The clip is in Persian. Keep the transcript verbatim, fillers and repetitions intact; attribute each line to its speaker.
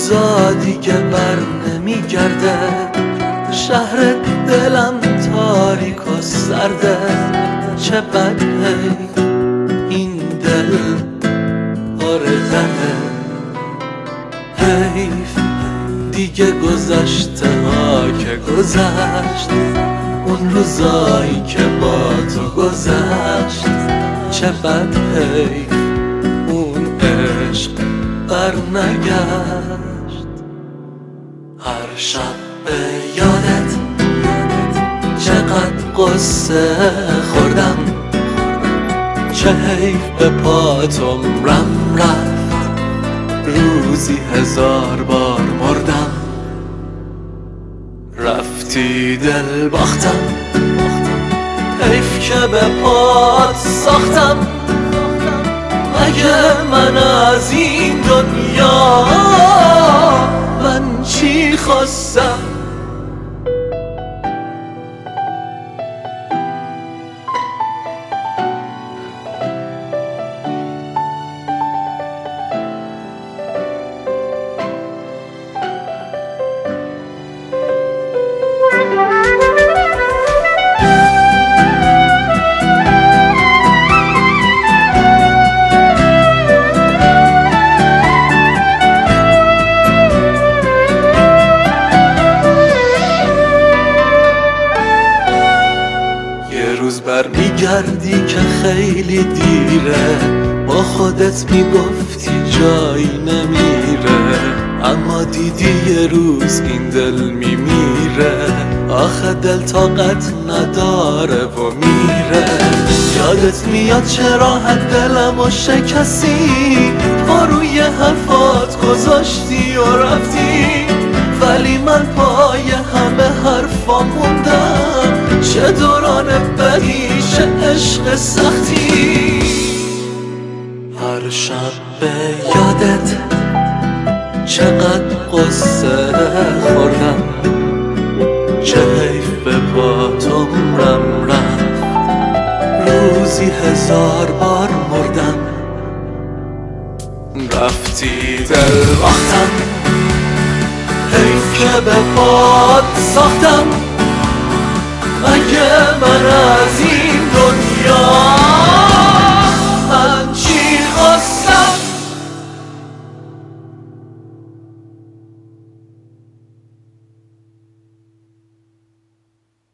Speaker 1: روزا دیگه بر نمیگرده، شهر دلم تاریک و سرده. چه بد این دل آرزنه، حیف دیگه گذشته ها که گذشت، اون روزایی که با تو گذشت. چه بد حیف اون عشق بر نگشت. هر شب به یادت چقدر قصه خوردم، چه حیف به پات عمرم رفت، روزی هزار بار مردم. رفتی دل باختم، حیف که به پات ساختم. مگه من از این دنیا من چی خواستم؟ برمیگردی که خیلی دیره، با خودت میگفتی جایی نمیره، اما دیدی یه روز این دل میمیره. آخه دل طاقت نداره و میره. یادت میاد چرا حد دلمو شکستی، پا روی حرفات گذاشتی و رفتی، ولی من پای همه حرفا موندم. چه دوران بدی، چه عشق سختی. هر شب به یادت چقدر قصه خوردم، چه حیف به پات عمرم رفت، روزی هزار بار مردم. رفتی دل باختم، حیف که به پات ساختم. مگه من از